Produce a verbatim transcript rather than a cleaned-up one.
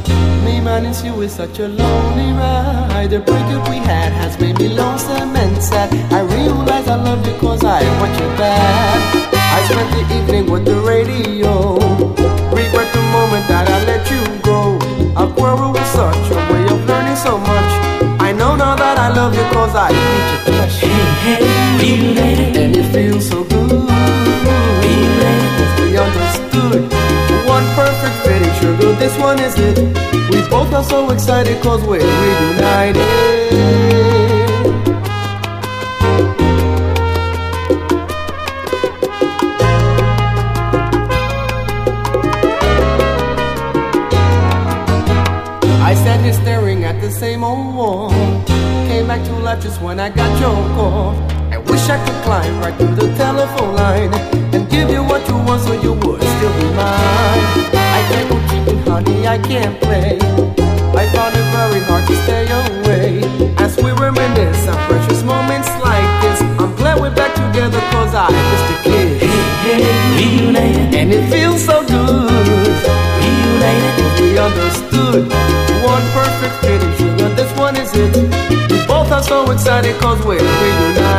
Me minus you is such a lonely ride. The breakup we had has made me lonesome and sad. I realize I love you cause I want you bad. I spent the evening with the radio. Regret the moment that I let you go. A quarrel was such a way of learning so much. I know now that I love you cause I need your touch. Hey, hey, related. And it feels so good. Related. We understood. One perfect fitting, sugar, this one is it. We both are so excited cause we're reunited. I sat here staring at the same old wall. Came back to life just when I got your call. I wish I could climb right through the telephone line and give you what you want so you would still be mine. I can't go cheating, honey, I can't play. I found it very hard to stay away. As we reminisce on precious moments like this, I'm glad we're back together cause I missed a kiss. Hey, hey, reunited. And it feels so good. Reunited. We understood. One perfect fitting, sugar, this one is it. We both are so excited cause we're reunited.